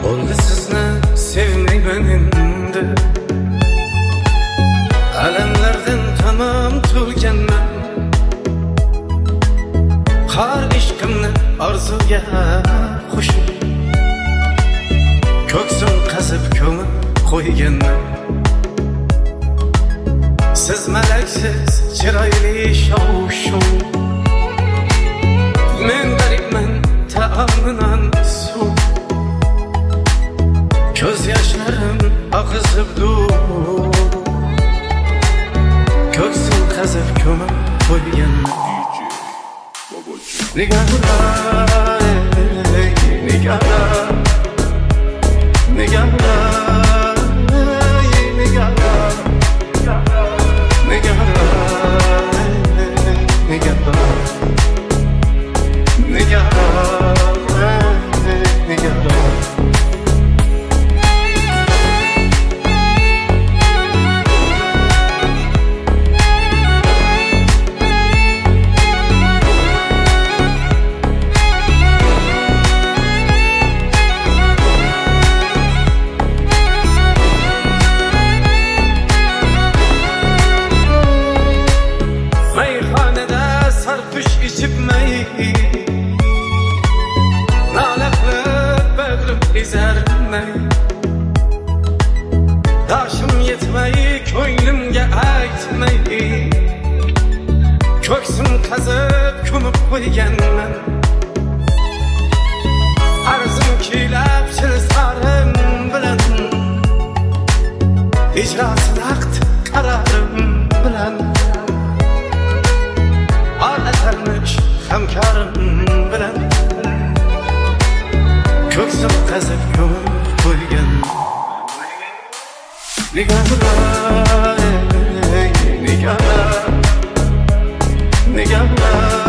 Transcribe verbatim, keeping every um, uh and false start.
Oldu sizni sevmayman endi, alamlardan tamam to'lganman. Har ishqimni orzuga qo'shib, ko'ksim qazib ko'mib qo'yganman. Siz malaksiz chiroyli shov-shuv, men garibman ta'aminan suv. Ko'z yoshlarim oqizib dur, ko'ksim qazib ko'mib qo'yganman. Nigarlar, nigarlar, nigarlar, nigarlar, nigarlar, nigarlar, nigarlar, nigarlar. Daşım yetmey, ko'nglimga aytmay, ko'ksim qazib ko'mib qo'yganman. Arzim kuylab chilsarim bilan, ijrosi vaqt qararim bilan, olatarmish hamkorim bilan, ko'ksim qazib ko'mib qo'yganman. Nigarlar, nigarlar, nigarlar.